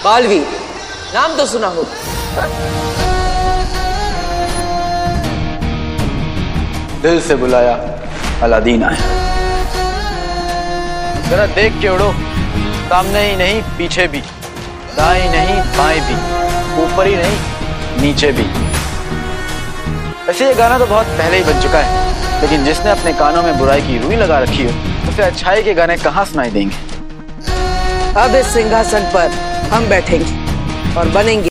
बालवीर, नाम तो सुना हो। दिल से बुलाया अलादीन आया। जरा देख के उड़ो, सामने ही नहीं पीछे भी, दाएं नहीं बाएं भी, ऊपर ही नहीं नीचे भी। वैसे ये गाना तो बहुत पहले ही बन चुका है, लेकिन जिसने अपने कानों में बुराई की रुई लगा रखी हो उसे अच्छाई के गाने कहाँ सुनाई देंगे। अब इस सिंहासन पर हम बैठेंगे और बनेंगे